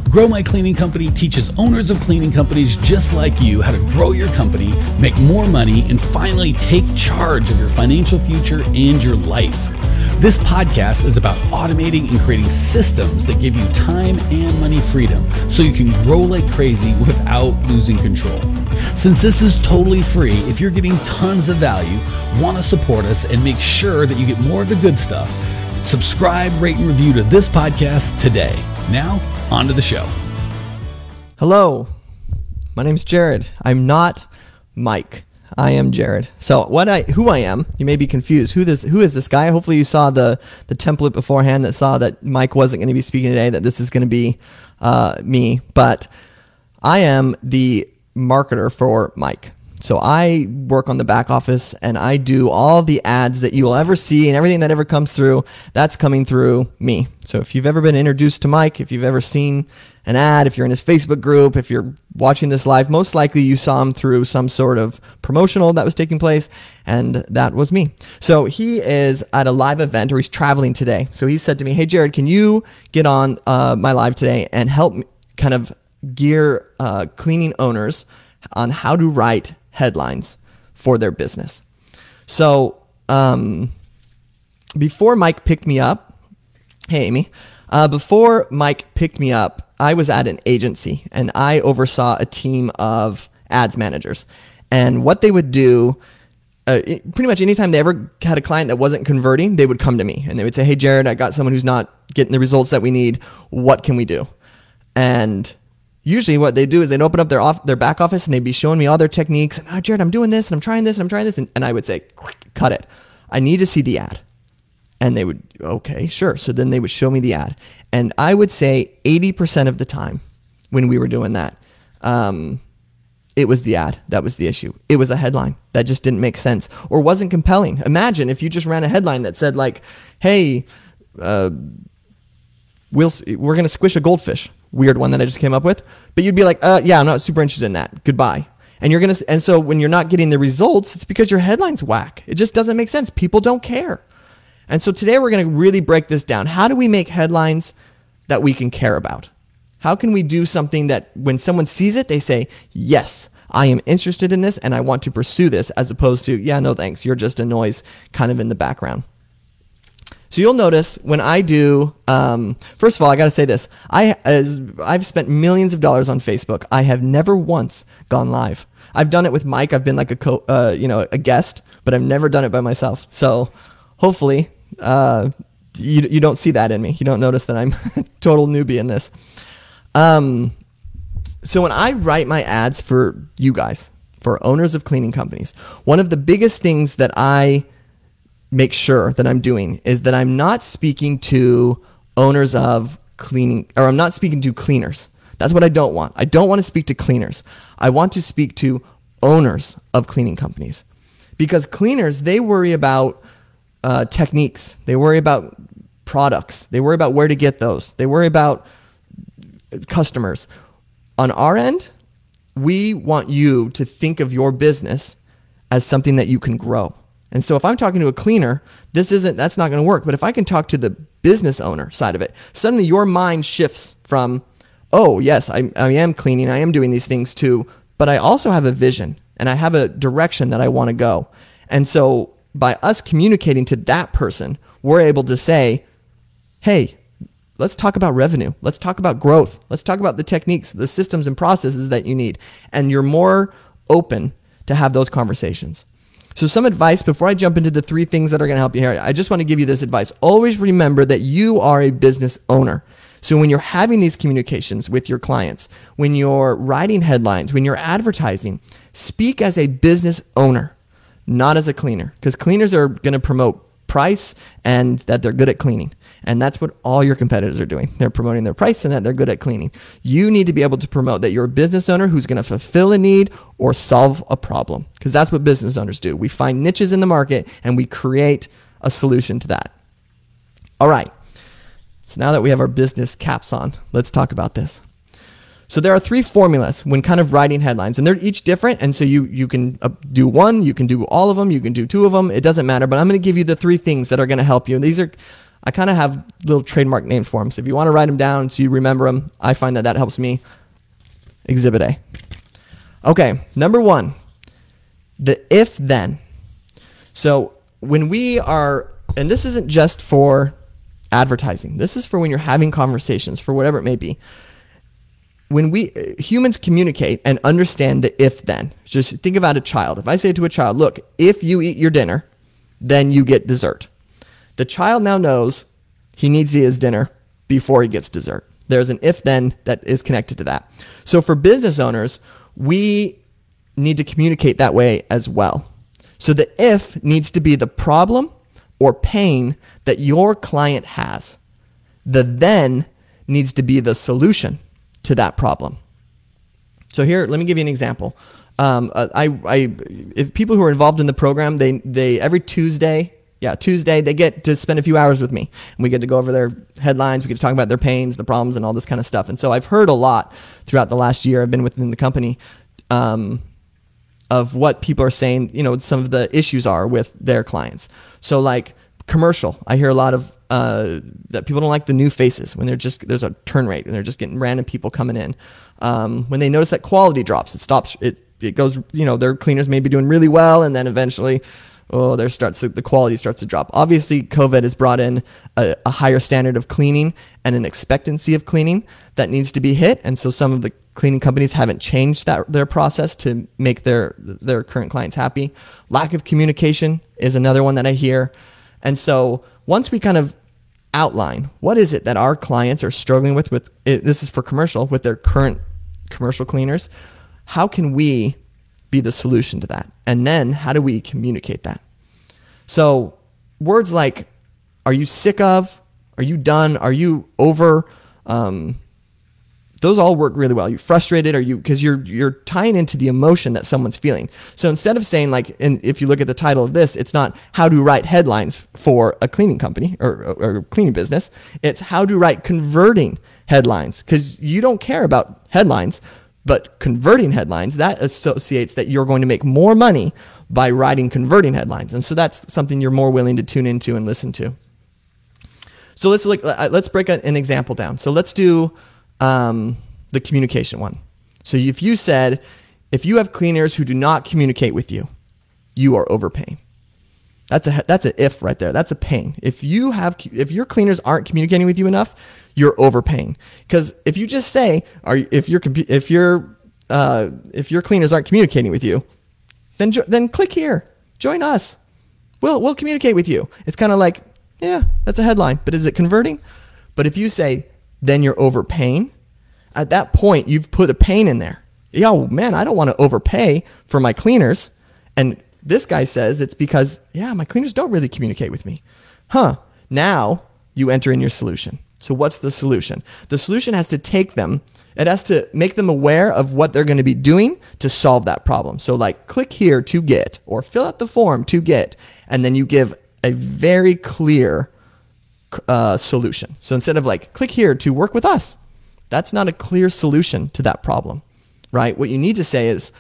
Grow My Cleaning Company teaches owners of cleaning companies just like you how to grow your company, make more money, and finally take charge of your financial future and your life. This podcast is about automating and creating systems that give you time and money freedom so you can grow like crazy without losing control. Since this is totally free, if you're getting tons of value, want to support us and make sure that you get more of the good stuff, subscribe, rate, and review to this podcast today. Now, on to the show. Hello, my name's Jared. I'm not Mike. I am Jared. So who I am, you may be confused. Who is this guy? Hopefully you saw the template beforehand that saw that Mike wasn't going to be speaking today, that this is going to be me. But I am the marketer for Mike. So I work on the back office and I do all the ads that you'll ever see and everything that ever comes through, that's coming through me. So if you've ever been introduced to Mike, if you've ever seen an ad, if you're in his Facebook group, if you're watching this live, most likely you saw him through some sort of promotional that was taking place, and that was me. So he is at a live event, or he's traveling today. So he said to me, hey Jared, can you get on my live today and help me kind of gear cleaning owners on how to write headlines for their business. So before Mike picked me up, hey Amy, before Mike picked me up, I was at an agency and I oversaw a team of ads managers. And what they would do, pretty much anytime they ever had a client that wasn't converting, they would come to me and they would say, hey Jared, I got someone who's not getting the results that we need. What can we do? And usually what they do is they'd open up their back office and they'd be showing me all their techniques. And, Jared, I'm doing this and I'm trying this and I'm trying this. And I would say, cut it. I need to see the ad. And they would, okay, sure. So then they would show me the ad. And I would say 80% of the time when we were doing that, it was the ad. That was the issue. It was a headline that just didn't make sense or wasn't compelling. Imagine if you just ran a headline that said like, hey, we're going to squish a goldfish. Weird one that I just came up with, but you'd be like, yeah, I'm not super interested in that. Goodbye. And so when you're not getting the results, it's because your headline's whack. It just doesn't make sense. People don't care. And so today we're going to really break this down. How do we make headlines that we can care about? How can we do something that when someone sees it, they say, yes, I am interested in this and I want to pursue this, as opposed to, yeah, no thanks. You're just a noise kind of in the background. So you'll notice when I do, first of all, I got to say this. I've spent millions of dollars on Facebook. I have never once gone live. I've done it with Mike. I've been like a guest, but I've never done it by myself. So hopefully you don't see that in me. You don't notice that I'm a total newbie in this. So when I write my ads for you guys, for owners of cleaning companies, one of the biggest things that I make sure that I'm doing is that I'm not speaking to owners of cleaning, or I'm not speaking to cleaners. That's what I don't want. I don't want to speak to cleaners. I want to speak to owners of cleaning companies, because cleaners, they worry about techniques. They worry about products. They worry about where to get those. They worry about customers. On our end, we want you to think of your business as something that you can grow. And so if I'm talking to a cleaner, that's not going to work. But if I can talk to the business owner side of it, suddenly your mind shifts from, oh, yes, I am cleaning, I am doing these things too, but I also have a vision and I have a direction that I want to go. And so by us communicating to that person, we're able to say, hey, let's talk about revenue. Let's talk about growth. Let's talk about the techniques, the systems and processes that you need. And you're more open to have those conversations. So some advice before I jump into the 3 things that are going to help you here. I just want to give you this advice. Always remember that you are a business owner. So when you're having these communications with your clients, when you're writing headlines, when you're advertising, speak as a business owner, not as a cleaner, because cleaners are going to promote price and that they're good at cleaning. And that's what all your competitors are doing. They're promoting their price and that they're good at cleaning. You need to be able to promote that you're a business owner who's going to fulfill a need or solve a problem, because that's what business owners do. We find niches in the market and we create a solution to that. All right. So now that we have our business caps on, let's talk about this. So there are 3 formulas when kind of writing headlines, and they're each different. And so you can do one, you can do all of them, you can do 2 of them. It doesn't matter, but I'm going to give you the 3 things that are going to help you. And these are I kind of have little trademark names for them. So if you want to write them down so you remember them, I find that helps me. Exhibit A. Okay, number 1, the if then. So when we are, and this isn't just for advertising, this is for when you're having conversations, for whatever it may be. When humans communicate and understand the if then, just think about a child. If I say to a child, look, if you eat your dinner, then you get dessert. The child now knows he needs to eat his dinner before he gets dessert. There's an if then that is connected to that. So for business owners, we need to communicate that way as well. So the if needs to be the problem or pain that your client has. The then needs to be the solution to that problem. So here, let me give you an example. If people who are involved in the program, they every Tuesday, they get to spend a few hours with me, and we get to go over their headlines. We get to talk about their pains, the problems, and all this kind of stuff. And so I've heard a lot throughout the last year I've been within the company of what people are saying, some of the issues are with their clients. So like commercial, I hear a lot of that people don't like the new faces when there's a turn rate and they're just getting random people coming in. When they notice that quality drops, it stops, it goes, their cleaners may be doing really well, and then eventually, the quality starts to drop. Obviously, COVID has brought in a higher standard of cleaning and an expectancy of cleaning that needs to be hit. And so some of the cleaning companies haven't changed their process to make their current clients happy. Lack of communication is another one that I hear. And so once we kind of outline what is it that our clients are struggling with this is for commercial, with their current commercial cleaners, how can we be the solution to that? And then how do we communicate that? So words like, are you sick of? Are you done? Are you over? Those all work really well. Are you frustrated? Because you're tying into the emotion that someone's feeling. So instead of saying and if you look at the title of this, it's not how to write headlines for a cleaning company or a cleaning business. It's how to write converting headlines, because you don't care about headlines, but converting headlines, that associates that you're going to make more money by writing converting headlines. And so that's something you're more willing to tune into and listen to. So let's break an example down. So let's do the communication one. So if you said, if you have cleaners who do not communicate with you, you are overpaying. That's an if right there. That's a pain. If your cleaners aren't communicating with you enough, you're overpaying. Because if you just say, if your cleaners aren't communicating with you, then click here, join us. We'll communicate with you. It's kind of like, yeah, that's a headline, but is it converting? But if you say, then you're overpaying, at that point you've put a pain in there. Yo, man, I don't want to overpay for my cleaners. And this guy says it's because, my cleaners don't really communicate with me. Now you enter in your solution. So what's the solution? The solution has to it has to make them aware of what they're going to be doing to solve that problem. So like click here to get, or fill out the form to get, and then you give a very clear solution. So instead of like click here to work with us, that's not a clear solution to that problem, right? What you need to say is,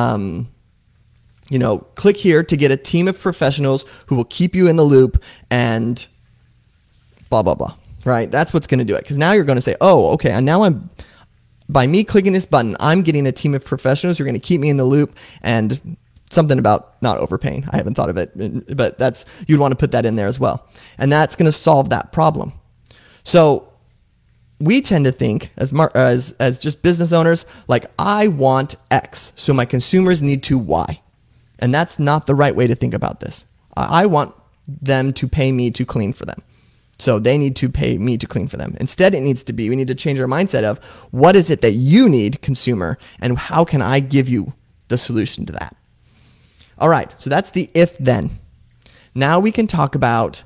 click here to get a team of professionals who will keep you in the loop and blah, blah, blah, right? That's what's going to do it. Because now you're going to say, oh, okay, and now by me clicking this button, I'm getting a team of professionals who are going to keep me in the loop, and something about not overpaying. I haven't thought of it, but you'd want to put that in there as well. And that's going to solve that problem. So we tend to think as just business owners, like I want X, so my consumers need to Y. And that's not the right way to think about this. I want them to pay me to clean for them. So they need to pay me to clean for them. Instead, we need to change our mindset of what is it that you need, consumer, and how can I give you the solution to that? All right, so that's the if then. Now we can talk about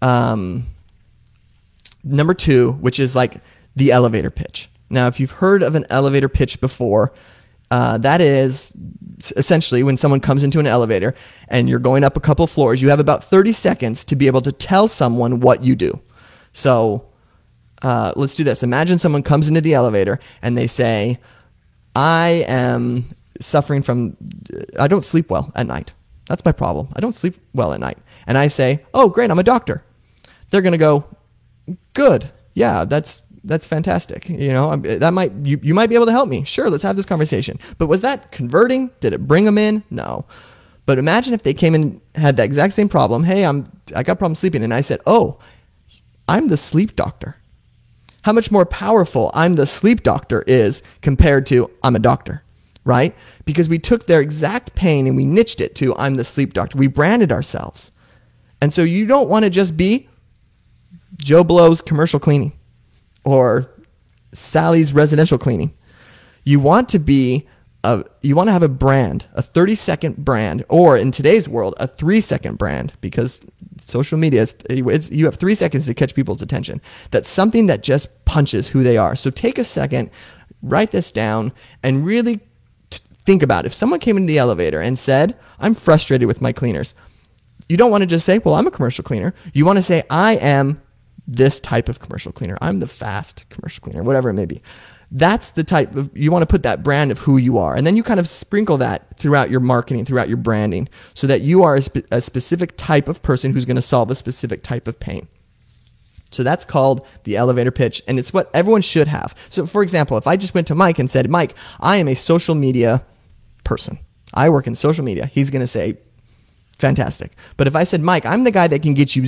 number 2, which is like the elevator pitch. Now, if you've heard of an elevator pitch before, that is essentially when someone comes into an elevator and you're going up a couple floors, you have about 30 seconds to be able to tell someone what you do. So let's do this. Imagine someone comes into the elevator and they say, I am suffering from, I don't sleep well at night. That's my problem. I don't sleep well at night. And I say, oh, great, I'm a doctor. They're going to go, Good. Yeah, that's fantastic. You might be able to help me. Sure, let's have this conversation. But was that converting? Did it bring them in? No. But imagine if they came in, had that exact same problem. Hey, I got problems sleeping. And I said, oh, I'm the sleep doctor. How much more powerful I'm the sleep doctor is compared to I'm a doctor, right? Because we took their exact pain and we niched it to I'm the sleep doctor. We branded ourselves. And so you don't want to just be Joe Blow's commercial cleaning or Sally's residential cleaning. You want to have a brand, a 30-second brand, or in today's world, a 3-second brand, because social media, you have 3 seconds to catch people's attention. That's something that just punches who they are. So take a second, write this down, and really think about it. If someone came into the elevator and said, I'm frustrated with my cleaners, you don't want to just say, well, I'm a commercial cleaner. You want to say, I am this type of commercial cleaner. I'm the fast commercial cleaner, whatever it may be. That's the type of, you want to put that brand of who you are. And then you kind of sprinkle that throughout your marketing, throughout your branding, so that you are a specific type of person who's going to solve a specific type of pain. So that's called the elevator pitch, and it's what everyone should have. So for example, if I just went to Mike and said, Mike, I am a social media person. I work in social media. He's going to say, fantastic. But if I said, Mike, I'm the guy that can get you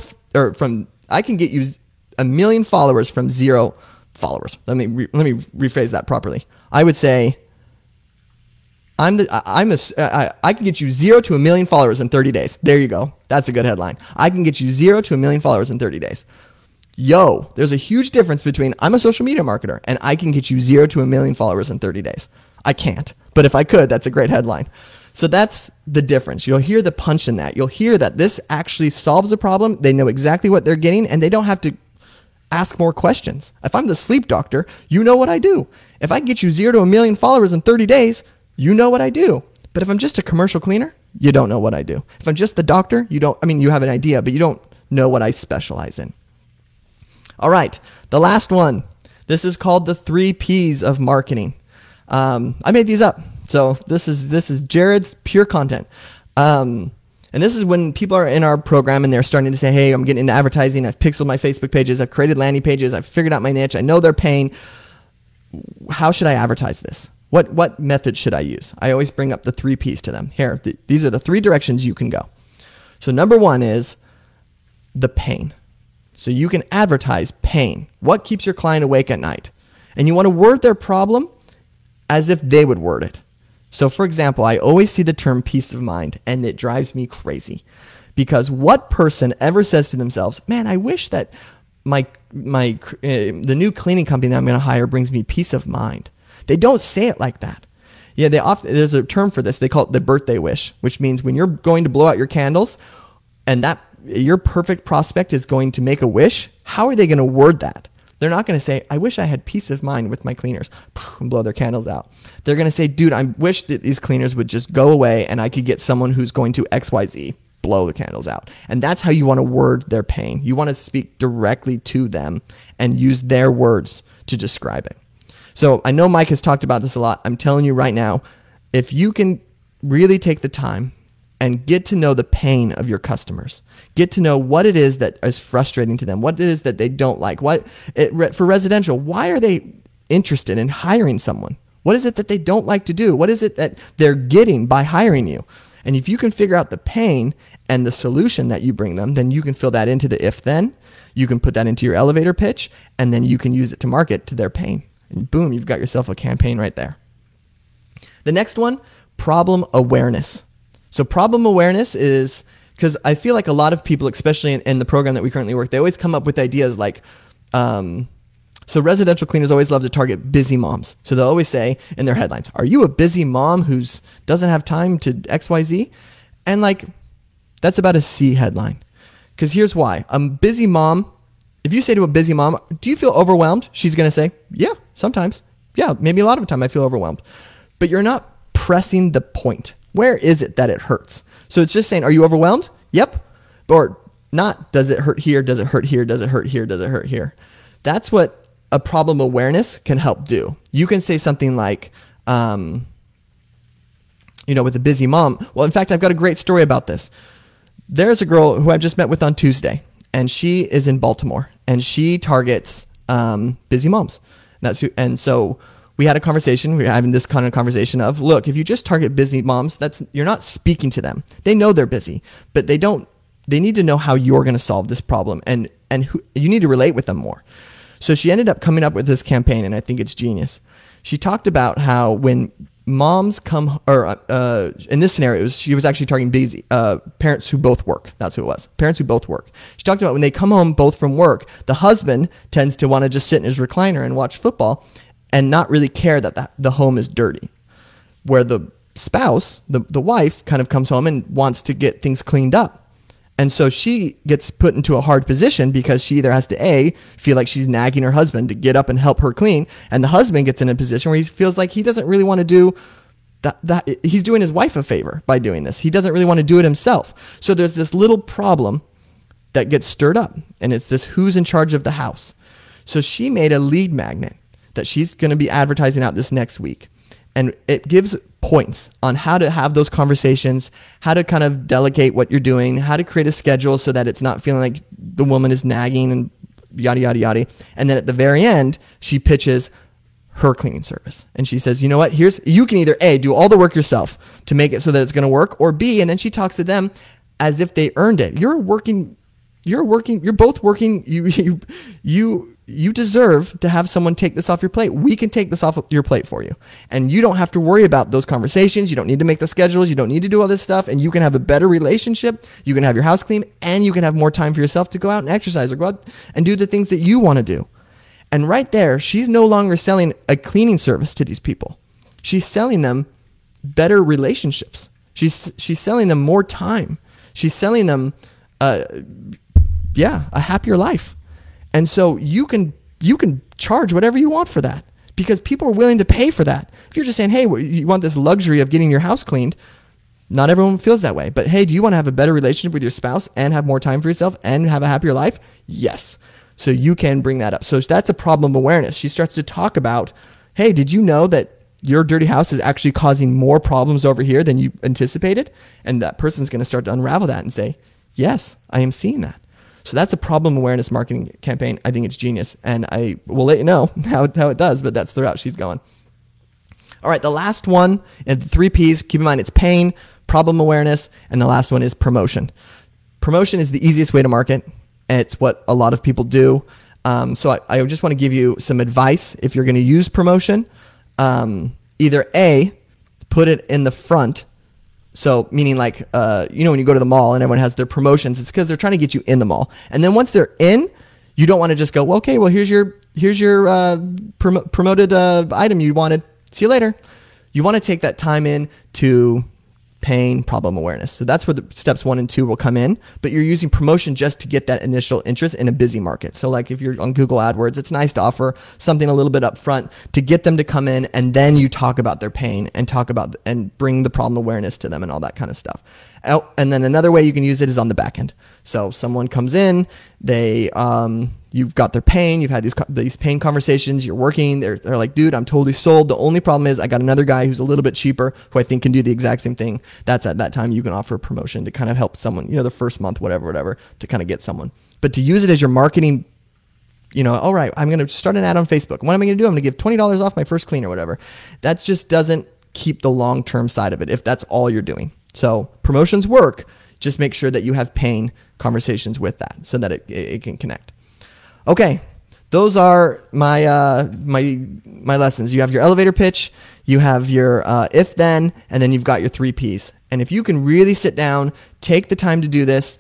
I can get you 1 million followers from 0 followers. Let me rephrase that properly. I would say, I can get you 0 to 1 million followers in 30 days. There you go. That's a good headline. I can get you 0 to 1 million followers in 30 days. Yo, there's a huge difference between I'm a social media marketer and I can get you 0 to 1 million followers in 30 days. I can't, but if I could, that's a great headline. So that's the difference. You'll hear the punch in that. You'll hear that this actually solves a problem. They know exactly what they're getting, and they don't have to ask more questions. If I'm the sleep doctor, you know what I do. If I can get you 0 to 1 million followers in 30 days, you know what I do. But if I'm just a commercial cleaner, you don't know what I do. If I'm just the doctor, you have an idea, but you don't know what I specialize in. All right, the last one. This is called the 3 Ps of marketing. I made these up. So this is Jared's pure content. And this is when people are in our program and they're starting to say, hey, I'm getting into advertising. I've pixeled my Facebook pages. I've created landing pages. I've figured out my niche. I know they're paying. How should I advertise this? What method should I use? I always bring up the 3 Ps to them. Here, these are the 3 directions you can go. So number 1 is the pain. So you can advertise pain. What keeps your client awake at night? And you want to word their problem as if they would word it. So for example, I always see the term peace of mind, and it drives me crazy, because what person ever says to themselves, man, I wish that the new cleaning company that I'm going to hire brings me peace of mind. They don't say it like that. Yeah, there's a term for this. They call it the birthday wish, which means when you're going to blow out your candles and that your perfect prospect is going to make a wish, how are they going to word that? They're not going to say, I wish I had peace of mind with my cleaners, and blow their candles out. They're going to say, dude, I wish that these cleaners would just go away and I could get someone who's going to XYZ, blow the candles out. And that's how you want to word their pain. You want to speak directly to them and use their words to describe it. So I know Mike has talked about this a lot. I'm telling you right now, if you can really take the time and get to know the pain of your customers, get to know what it is that is frustrating to them, what it is that they don't like. For residential, why are they interested in hiring someone? What is it that they don't like to do? What is it that they're getting by hiring you? And if you can figure out the pain and the solution that you bring them, then you can fill that into the if-then. You can put that into your elevator pitch, and then you can use it to market to their pain. And boom, you've got yourself a campaign right there. The next one, problem awareness. So problem awareness is, because I feel like a lot of people, especially in the program that we currently work, they always come up with ideas like, so residential cleaners always love to target busy moms. So they'll always say in their headlines, are you a busy mom who doesn't have time to XYZ? And that's about a C headline. Because here's why. A busy mom, if you say to a busy mom, do you feel overwhelmed? She's going to say, yeah, sometimes. Yeah, maybe a lot of the time I feel overwhelmed. But you're not pressing the point. Where is it that it hurts? So it's just saying, are you overwhelmed? Yep. Or not, does it hurt here? Does it hurt here? Does it hurt here? Does it hurt here? That's what a problem awareness can help do. You can say something like, with a busy mom. Well, in fact, I've got a great story about this. There's a girl who I just met with on Tuesday, and she is in Baltimore. and she targets busy moms. And so we had a conversation. We were having this kind of conversation of, look, if you just target busy moms, you're not speaking to them. They know they're busy, but they need to know how you're going to solve this problem, and you need to relate with them more. So she ended up coming up with this campaign, and I think it's genius. She talked about how when moms come, or in this scenario, she was actually targeting busy parents who both work. That's who it was. Parents who both work. She talked about when they come home both from work, the husband tends to want to just sit in his recliner and watch football and not really care that the home is dirty. Where the spouse, the wife, kind of comes home and wants to get things cleaned up. And so she gets put into a hard position because she either has to feel like she's nagging her husband to get up and help her clean, and the husband gets in a position where he feels like he doesn't really want to do that. He's doing his wife a favor by doing this. He doesn't really want to do it himself. So there's this little problem that gets stirred up, and it's this who's in charge of the house. So she made a lead magnet that she's going to be advertising out this next week. And it gives points on how to have those conversations, how to kind of delegate what you're doing, how to create a schedule so that it's not feeling like the woman is nagging and yada, yada, yada. And then at the very end, she pitches her cleaning service. And she says, you know what, you can either A, do all the work yourself to make it so that it's going to work, or B, and then she talks to them as if they earned it. You're both working. You deserve to have someone take this off your plate. We can take this off your plate for you. And you don't have to worry about those conversations. You don't need to make the schedules. You don't need to do all this stuff. And you can have a better relationship. You can have your house clean, and you can have more time for yourself to go out and exercise or go out and do the things that you want to do. And right there, she's no longer selling a cleaning service to these people. She's selling them better relationships. She's selling them more time. She's selling them, a happier life. And so you can charge whatever you want for that, because people are willing to pay for that. If you're just saying, hey, you want this luxury of getting your house cleaned, not everyone feels that way. But hey, do you want to have a better relationship with your spouse and have more time for yourself and have a happier life? Yes. So you can bring that up. So that's a problem awareness. She starts to talk about, hey, did you know that your dirty house is actually causing more problems over here than you anticipated? And that person's going to start to unravel that and say, yes, I am seeing that. So that's a problem awareness marketing campaign. I think it's genius, and I will let you know how it does, but that's the route she's going. All right, the last one, and the 3 Ps, keep in mind it's pain, problem awareness, and the last one is promotion. Promotion is the easiest way to market, and it's what a lot of people do. So I just want to give you some advice if you're going to use promotion. Either A, put it in the front. So meaning like, when you go to the mall and everyone has their promotions, it's because they're trying to get you in the mall. And then once they're in, you don't want to just go, well, okay, well, here's your promoted item you wanted. See you later. You want to take that time in to pain, problem awareness. So that's where the steps 1 and 2 will come in, but you're using promotion just to get that initial interest in a busy market. So like if you're on Google AdWords, it's nice to offer something a little bit up front to get them to come in, and then you talk about their pain and bring the problem awareness to them and all that kind of stuff. And then another way you can use it is on the back end. So someone comes in, you've got their pain, you've had these pain conversations, you're working, they're like, dude, I'm totally sold. The only problem is I got another guy who's a little bit cheaper who I think can do the exact same thing. That's at that time you can offer a promotion to kind of help someone, the first month, whatever, to kind of get someone. But to use it as your marketing, all right, I'm going to start an ad on Facebook. What am I going to do? I'm going to give $20 off my first clean or whatever. That just doesn't keep the long-term side of it if that's all you're doing. So promotions work. Just make sure that you have pain conversations with that so that it can connect. Okay, those are my lessons. You have your elevator pitch, you have your if then, and then you've got your 3 Ps. And if you can really sit down, take the time to do this,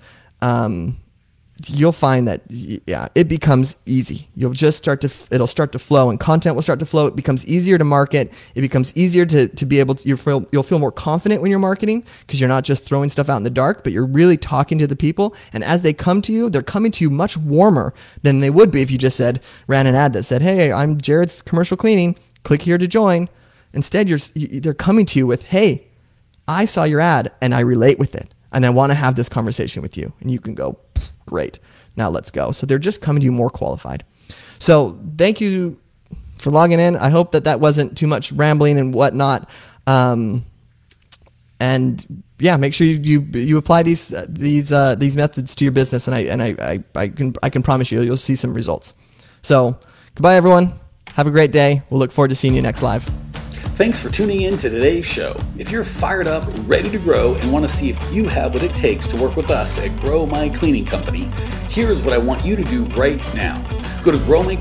you'll find that it becomes easy. It'll start to flow, and content will start to flow. It becomes easier to market. It becomes easier to be able to, you'll feel more confident when you're marketing, because you're not just throwing stuff out in the dark, but you're really talking to the people. And as they come to you, they're coming to you much warmer than they would be if you just ran an ad that said, hey, I'm Jared's Commercial Cleaning. Click here to join. Instead, they're coming to you with, hey, I saw your ad and I relate with it, and I want to have this conversation with you. And you can go, great, now let's go. So they're just coming to you more qualified. So thank you for logging in. I hope that wasn't too much rambling and whatnot. And make sure you apply these methods to your business, and I can promise you'll see some results. So goodbye, everyone. Have a great day. We'll look forward to seeing you next live. Thanks for tuning in to today's show. If you're fired up, ready to grow, and want to see if you have what it takes to work with us at Grow My Cleaning Company, here's what I want you to do right now. Go to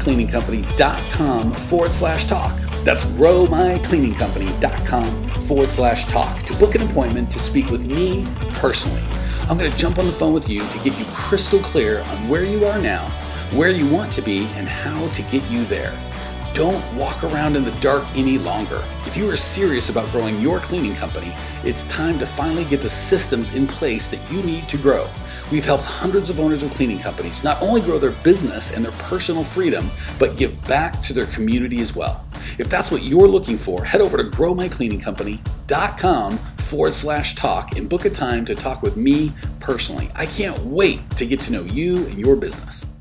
growmycleaningcompany.com/talk. That's growmycleaningcompany.com/talk to book an appointment to speak with me personally. I'm going to jump on the phone with you to get you crystal clear on where you are now, where you want to be, and how to get you there. Don't walk around in the dark any longer. If you are serious about growing your cleaning company, it's time to finally get the systems in place that you need to grow. We've helped hundreds of owners of cleaning companies not only grow their business and their personal freedom, but give back to their community as well. If that's what you're looking for, head over to growmycleaningcompany.com/talk and book a time to talk with me personally. I can't wait to get to know you and your business.